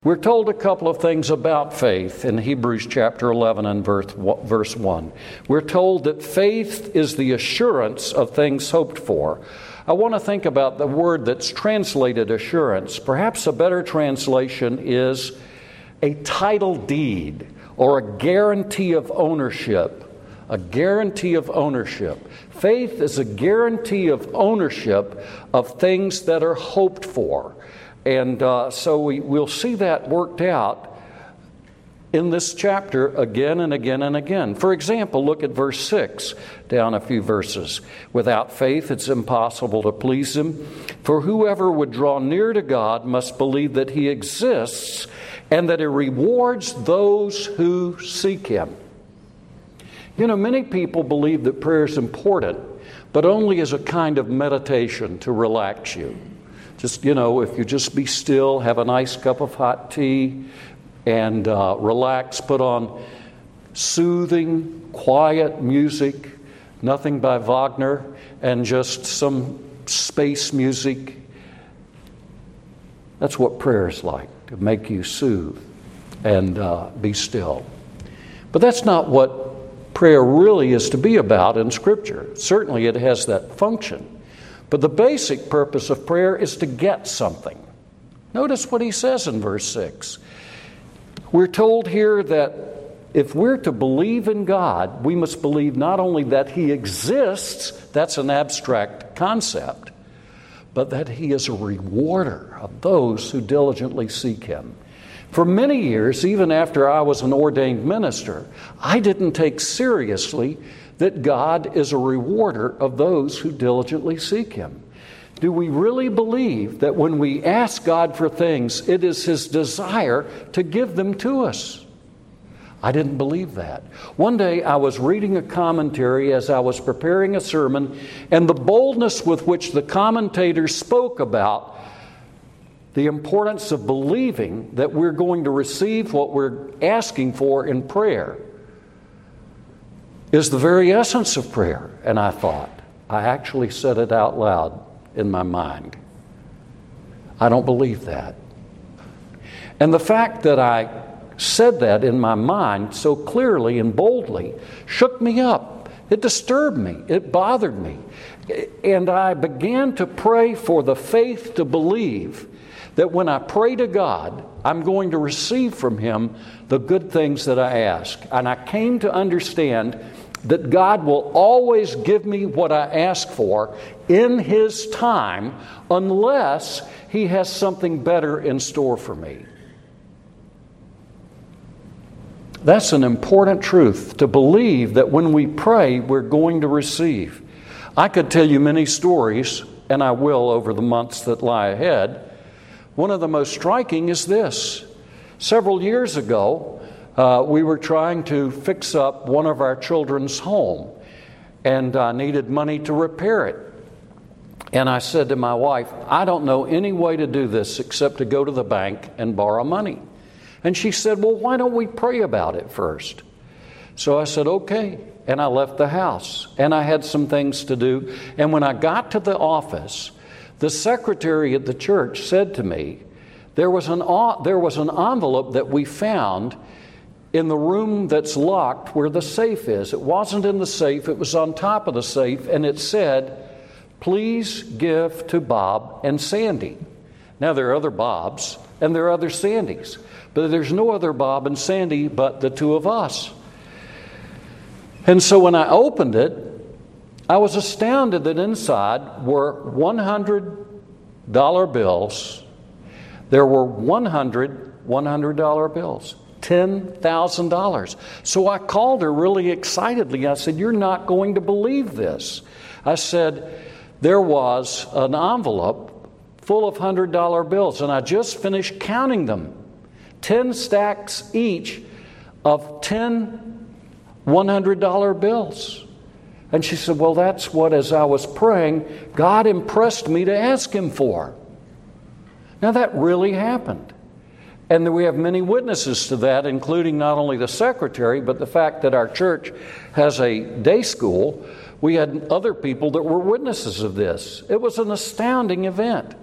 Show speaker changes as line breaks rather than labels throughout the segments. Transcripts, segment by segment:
We're told a couple of things about faith in Hebrews chapter 11 and verse 1. We're told that faith is the assurance of things hoped for. I want to think about the word that's translated assurance. Perhaps a better translation is a title deed or a guarantee of ownership. A guarantee of ownership. Faith is a guarantee of ownership of things that are hoped for. And so we'll see that worked out in this chapter again and again and again. For example, look at verse 6, down a few verses. Without faith, it's impossible to please Him. For whoever would draw near to God must believe that He exists and that He rewards those who seek Him. You know, many people believe that prayer is important, but only as a kind of meditation to relax you. Just, if you just be still, have a nice cup of hot tea, and relax, put on soothing, quiet music, nothing by Wagner, and just some space music. That's what prayer is like, to make you soothe and be still. But that's not what prayer really is to be about in Scripture. Certainly it has that function. But the basic purpose of prayer is to get something. Notice what he says in verse 6. We're told here that if we're to believe in God, we must believe not only that He exists, that's an abstract concept, but that He is a rewarder of those who diligently seek Him. For many years, even after I was an ordained minister, I didn't take seriously that God is a rewarder of those who diligently seek Him. Do we really believe that when we ask God for things, it is His desire to give them to us? I didn't believe that. One day I was reading a commentary as I was preparing a sermon, and the boldness with which the commentator spoke about the importance of believing that we're going to receive what we're asking for in prayer is the very essence of prayer. And I thought, I actually said it out loud in my mind. I don't believe that. And the fact that I said that in my mind so clearly and boldly shook me up. It disturbed me. It bothered me. And I began to pray for the faith to believe that when I pray to God, I'm going to receive from Him the good things that I ask. And I came to understand that God will always give me what I ask for in His time unless He has something better in store for me. That's an important truth, to believe that when we pray, we're going to receive. I could tell you many stories, and I will over the months that lie ahead. One of the most striking is this. Several years ago, we were trying to fix up one of our children's home, and I needed money to repair it. And I said to my wife, I don't know any way to do this except to go to the bank and borrow money. And she said, well, why don't we pray about it first? So I said, okay. And I left the house, and I had some things to do. And when I got to the office, the secretary at the church said to me, there was an envelope that we found in the room that's locked where the safe is. It wasn't in the safe, it was on top of the safe, and it said, please give to Bob and Sandy. Now there are other Bobs and there are other Sandys, but there's no other Bob and Sandy but the two of us. And so when I opened it, I was astounded that inside were $100 bills. There were 100 $100 bills. $10,000. So I called her really excitedly. I said, you're not going to believe this. I said, there was an envelope full of $100 bills, and I just finished counting them. 10 stacks each of 10 $100 bills. And she said, well, that's what, as I was praying, God impressed me to ask Him for. Now that really happened. And we have many witnesses to that, including not only the secretary, but the fact that our church has a day school. We had other people that were witnesses of this. It was an astounding event.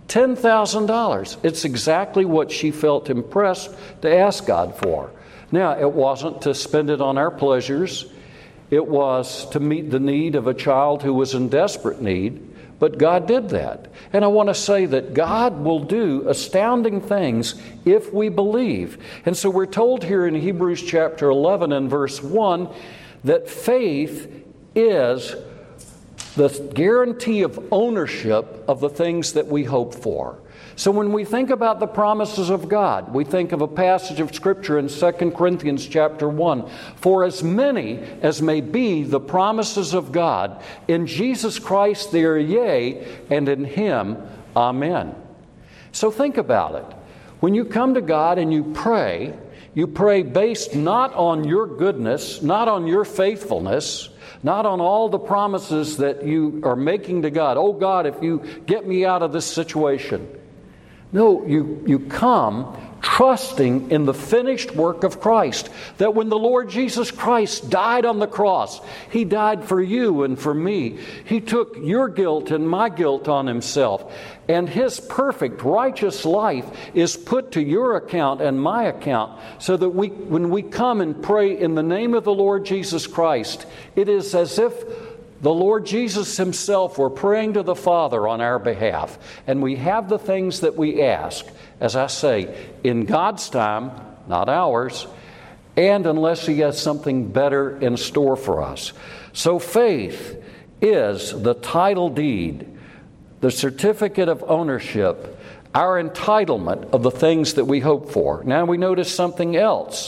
$10,000. It's exactly what she felt impressed to ask God for. Now, it wasn't to spend it on our pleasures. It was to meet the need of a child who was in desperate need. But God did that. And I want to say that God will do astounding things if we believe. And so we're told here in Hebrews chapter 11 and verse 1 that faith is the guarantee of ownership of the things that we hope for. So when we think about the promises of God, we think of a passage of Scripture in 2 Corinthians chapter 1. For as many as may be the promises of God, in Jesus Christ they are yea, and in Him, amen. So think about it. When you come to God and you pray based not on your goodness, not on your faithfulness, not on all the promises that you are making to God. Oh God, if you get me out of this situation. No, you come trusting in the finished work of Christ. That when the Lord Jesus Christ died on the cross, He died for you and for me. He took your guilt and my guilt on Himself. And His perfect, righteous life is put to your account and my account, so that when we come and pray in the name of the Lord Jesus Christ, it is as if the Lord Jesus Himself were praying to the Father on our behalf. And we have the things that we ask, as I say, in God's time, not ours, and unless He has something better in store for us. So faith is the title deed, the certificate of ownership, our entitlement of the things that we hope for. Now we notice something else.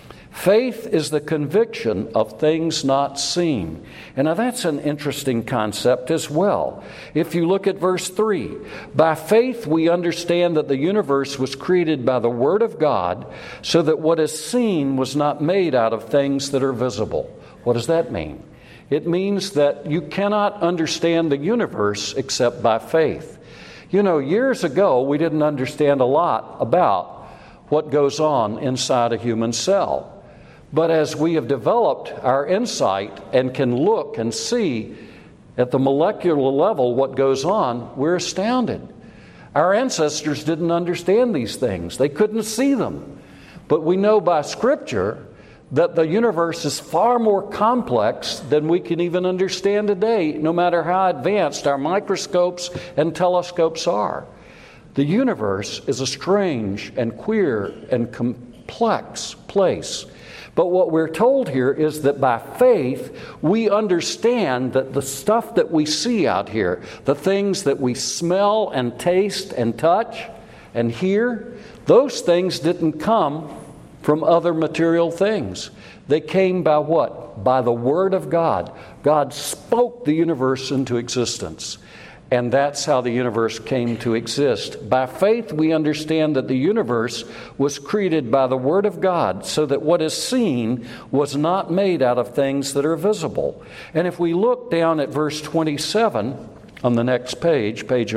Faith is the conviction of things not seen. And now that's an interesting concept as well. If you look at verse 3, by faith we understand that the universe was created by the Word of God, so that what is seen was not made out of things that are visible. What does that mean? It means that you cannot understand the universe except by faith. You know, years ago we didn't understand a lot about what goes on inside a human cell. But as we have developed our insight and can look and see at the molecular level what goes on, we're astounded. Our ancestors didn't understand these things. They couldn't see them. But we know by Scripture that the universe is far more complex than we can even understand today, no matter how advanced our microscopes and telescopes are. The universe is a strange and queer and complex place. But what we're told here is that by faith, we understand that the stuff that we see out here, the things that we smell and taste and touch and hear, those things didn't come from other material things. They came by what? By the Word of God. God spoke the universe into existence. And that's how the universe came to exist. By faith, we understand that the universe was created by the Word of God, so that what is seen was not made out of things that are visible. And if we look down at verse 27 on the next page, page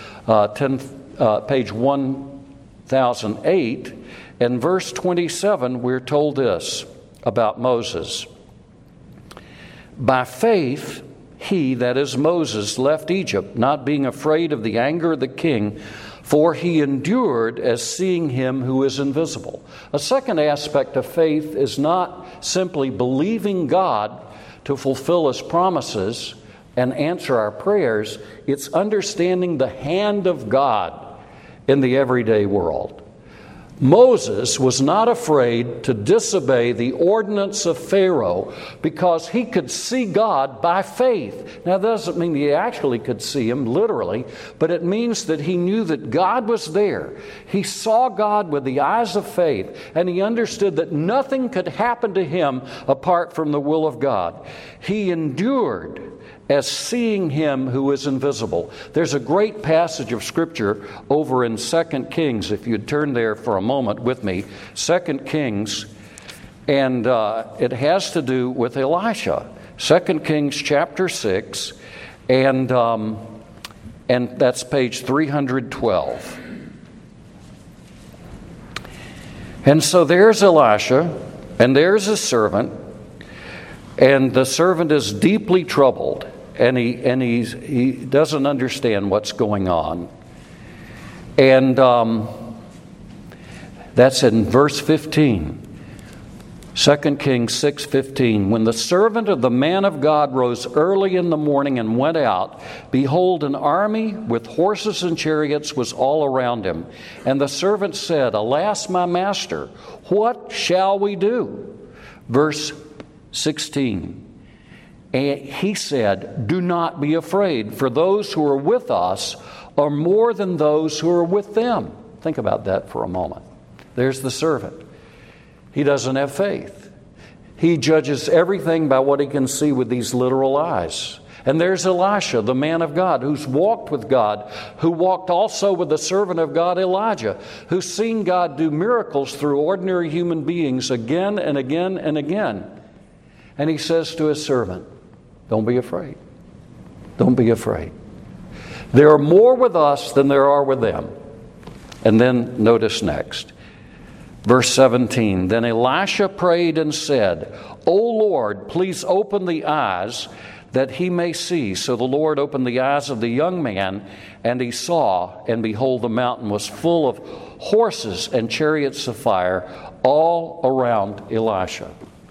1008, in verse 27, we're told this about Moses. By faith, he, that is Moses, left Egypt, not being afraid of the anger of the king, for he endured as seeing Him who is invisible. A second aspect of faith is not simply believing God to fulfill His promises and answer our prayers. It's understanding the hand of God in the everyday world. Moses was not afraid to disobey the ordinance of Pharaoh because he could see God by faith. Now, that doesn't mean he actually could see Him literally, but it means that he knew that God was there. He saw God with the eyes of faith, and he understood that nothing could happen to him apart from the will of God. He endured as seeing Him who is invisible. There's a great passage of Scripture over in 2 Kings, if you'd turn there for a moment with me, 2 Kings, and it has to do with Elisha. 2 Kings chapter 6, and that's page 312. And so there's Elisha, and there's his servant, and the servant is deeply troubled. And he doesn't understand what's going on. And that's in verse 15. 2 Kings 6:15. When the servant of the man of God rose early in the morning and went out, behold, an army with horses and chariots was all around him. And the servant said, Alas, my master, what shall we do? Verse 16. And he said, Do not be afraid, for those who are with us are more than those who are with them. Think about that for a moment. There's the servant. He doesn't have faith. He judges everything by what he can see with these literal eyes. And there's Elisha, the man of God, who's walked with God, who walked also with the servant of God, Elijah, who's seen God do miracles through ordinary human beings again and again and again. And he says to his servant, Don't be afraid. Don't be afraid. There are more with us than there are with them. And then notice next. Verse 17, Then Elisha prayed and said, O Lord, please open the eyes that he may see. So the Lord opened the eyes of the young man, and he saw, and behold, the mountain was full of horses and chariots of fire all around Elisha.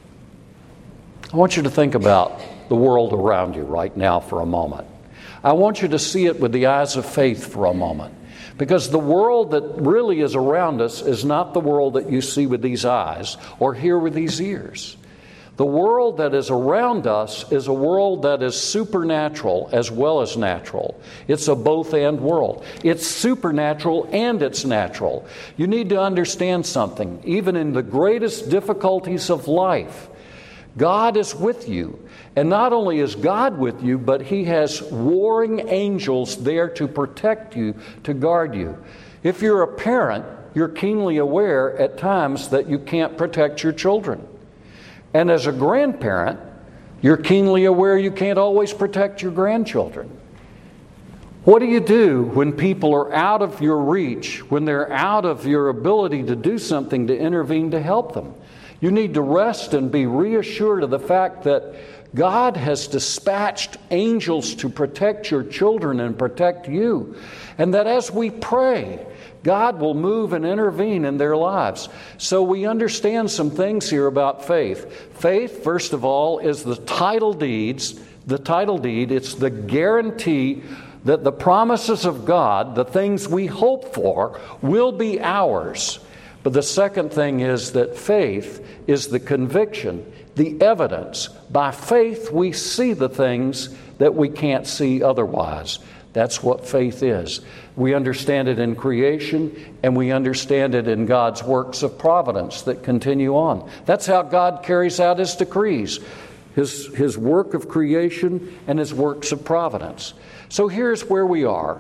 I want you to think about the world around you right now for a moment. I want you to see it with the eyes of faith for a moment. Because the world that really is around us is not the world that you see with these eyes or hear with these ears. The world that is around us is a world that is supernatural as well as natural. It's a both-and world. It's supernatural and it's natural. You need to understand something. Even in the greatest difficulties of life, God is with you. And not only is God with you, but He has warring angels there to protect you, to guard you. If you're a parent, you're keenly aware at times that you can't protect your children. And as a grandparent, you're keenly aware you can't always protect your grandchildren. What do you do when people are out of your reach, when they're out of your ability to do something to intervene to help them? You need to rest and be reassured of the fact that God has dispatched angels to protect your children and protect you. And that as we pray, God will move and intervene in their lives. So we understand some things here about faith. Faith, first of all, is the title deed. It's the guarantee that the promises of God, the things we hope for, will be ours. But the second thing is that faith is the conviction, the evidence. By faith, we see the things that we can't see otherwise. That's what faith is. We understand it in creation, and we understand it in God's works of providence that continue on. That's how God carries out His decrees, His work of creation and His works of providence. So here's where we are.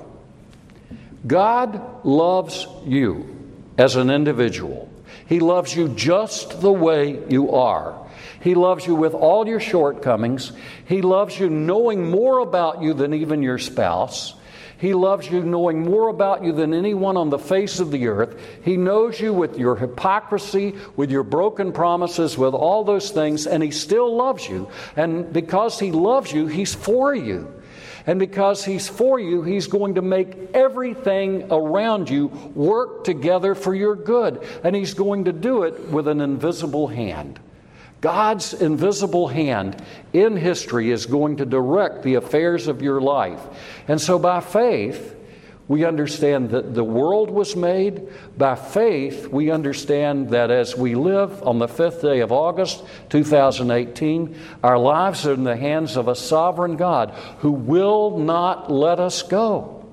God loves you as an individual. He loves you just the way you are. He loves you with all your shortcomings. He loves you knowing more about you than even your spouse. He loves you knowing more about you than anyone on the face of the earth. He knows you with your hypocrisy, with your broken promises, with all those things, and He still loves you. And because He loves you, He's for you. And because He's for you, He's going to make everything around you work together for your good. And He's going to do it with an invisible hand. God's invisible hand in history is going to direct the affairs of your life. And so by faith, we understand that the world was made. By faith, we understand that as we live on the 5th day of August, 2018, our lives are in the hands of a sovereign God who will not let us go.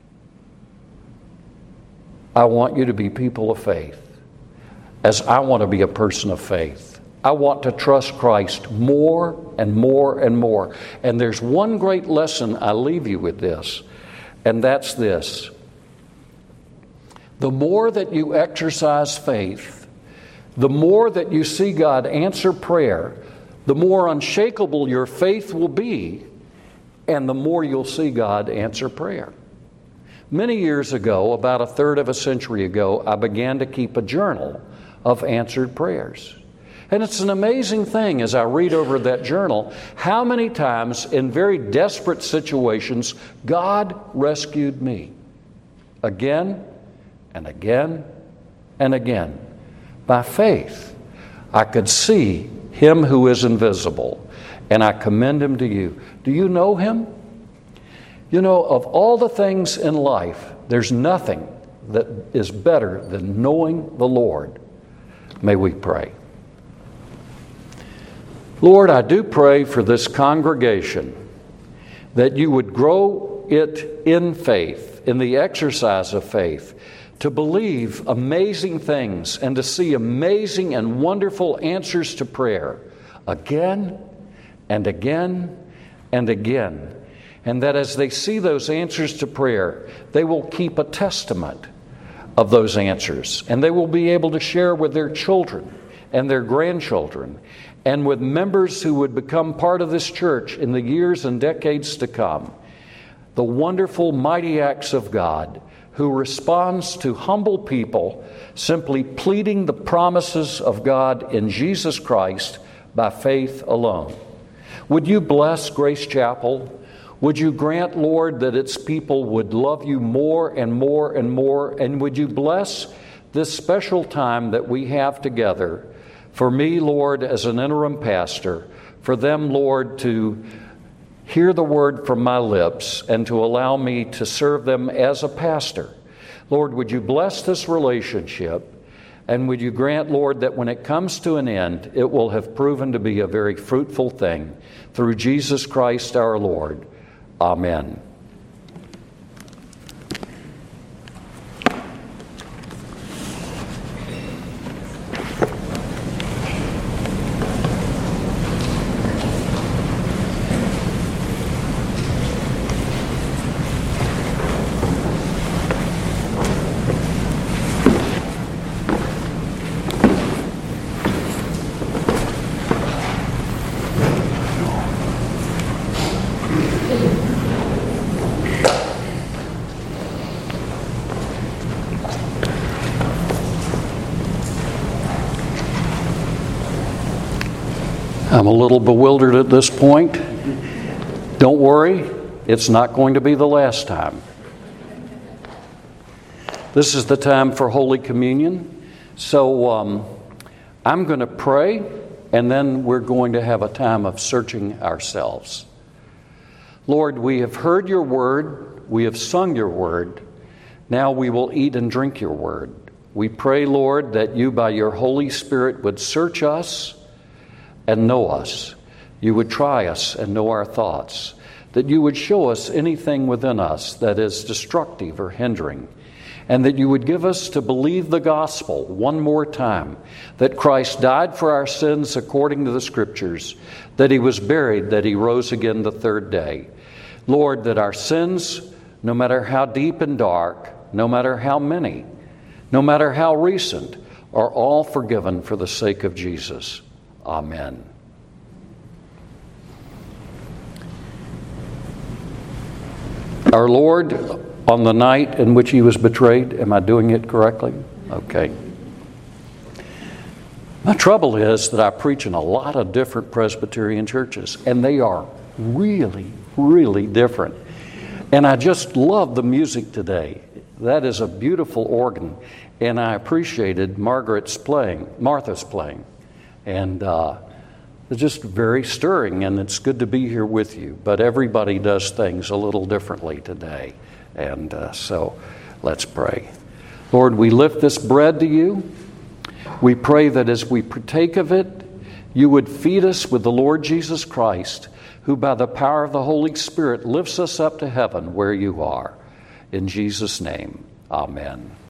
I want you to be people of faith, as I want to be a person of faith. I want to trust Christ more and more and more. And there's one great lesson I leave you with this. And that's this. The more that you exercise faith, the more that you see God answer prayer, the more unshakable your faith will be, and the more you'll see God answer prayer. Many years ago, about a third of a century ago, I began to keep a journal of answered prayers. And it's an amazing thing as I read over that journal, how many times in very desperate situations God rescued me. Again and again and again. By faith, I could see him who is invisible, and I commend him to you. Do you know him? You know, of all the things in life, there's nothing that is better than knowing the Lord. May we pray. Lord, I do pray for this congregation that you would grow it in faith, in the exercise of faith, to believe amazing things and to see amazing and wonderful answers to prayer again and again and again. And that as they see those answers to prayer, they will keep a testament of those answers. And they will be able to share with their children and their grandchildren and with members who would become part of this church in the years and decades to come, the wonderful, mighty acts of God who responds to humble people simply pleading the promises of God in Jesus Christ by faith alone. Would you bless Grace Chapel? Would you grant, Lord, that its people would love you more and more and more? And would you bless this special time that we have together for me, Lord, as an interim pastor, for them, Lord, to hear the word from my lips and to allow me to serve them as a pastor. Lord, would you bless this relationship? And would you grant, Lord, that when it comes to an end, it will have proven to be a very fruitful thing through Jesus Christ our Lord. Amen. I'm a little bewildered at this point. Don't worry, it's not going to be the last time. This is the time for Holy Communion. So I'm going to pray, and then we're going to have a time of searching ourselves. Lord, we have heard your word. We have sung your word. Now we will eat and drink your word. We pray, Lord, that you by your Holy Spirit would search us and know us. You would try us and know our thoughts. That you would show us anything within us that is destructive or hindering. And that you would give us to believe the gospel one more time. That Christ died for our sins according to the Scriptures. That he was buried, that he rose again the third day. Lord, that our sins, no matter how deep and dark, no matter how many, no matter how recent, are all forgiven for the sake of Jesus. Amen. Our Lord, on the night in which he was betrayed, am I doing it correctly? Okay. My trouble is that I preach in a lot of different Presbyterian churches, and they are really, really different. And I just love the music today. That is a beautiful organ, and I appreciated Martha's playing. And it's just very stirring, and it's good to be here with you. But everybody does things a little differently today. And so let's pray. Lord, we lift this bread to you. We pray that as we partake of it, you would feed us with the Lord Jesus Christ, who by the power of the Holy Spirit lifts us up to heaven where you are. In Jesus' name, amen.